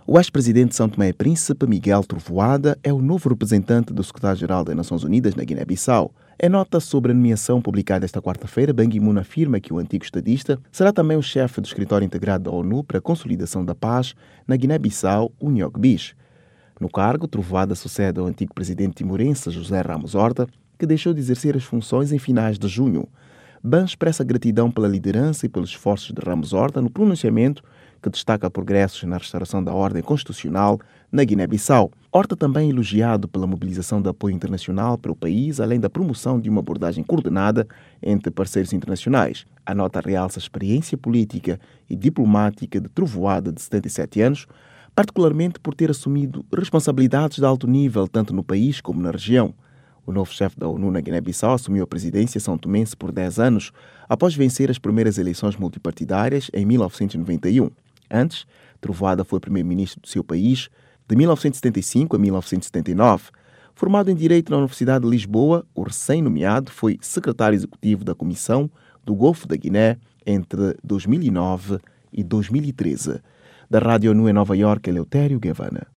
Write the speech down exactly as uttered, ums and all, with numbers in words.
O ex-presidente de São Tomé e Príncipe, Miguel Trovoada, é o novo representante do secretário-geral das Nações Unidas na Guiné-Bissau. Em nota sobre a nomeação publicada esta quarta-feira, Ban Ki-moon afirma que o antigo estadista será também o chefe do escritório integrado da ONU para a consolidação da paz na Guiné-Bissau, o UNIOG-BIS. No cargo, Trovoada sucede ao antigo presidente timorense José Ramos Horta, que deixou de exercer as funções em finais de junho. Ban expressa gratidão pela liderança e pelos esforços de Ramos Horta no pronunciamento que destaca progressos na restauração da ordem constitucional na Guiné-Bissau. Horta também é elogiado pela mobilização de apoio internacional para o país, além da promoção de uma abordagem coordenada entre parceiros internacionais. A nota realça a experiência política e diplomática de Trovoada, de setenta e sete anos, particularmente por ter assumido responsabilidades de alto nível tanto no país como na região. O novo chefe da ONU na Guiné-Bissau assumiu a presidência são-tomense por dez anos, após vencer as primeiras eleições multipartidárias em mil novecentos e noventa e um. Antes, Trovoada foi primeiro-ministro do seu país de mil novecentos e setenta e cinco a mil novecentos e setenta e nove. Formado em Direito na Universidade de Lisboa, o recém-nomeado foi secretário executivo da Comissão do Golfo da Guiné entre dois mil e nove e dois mil e treze. Da Rádio ONU em Nova Iorque, Eleutério Gavanna.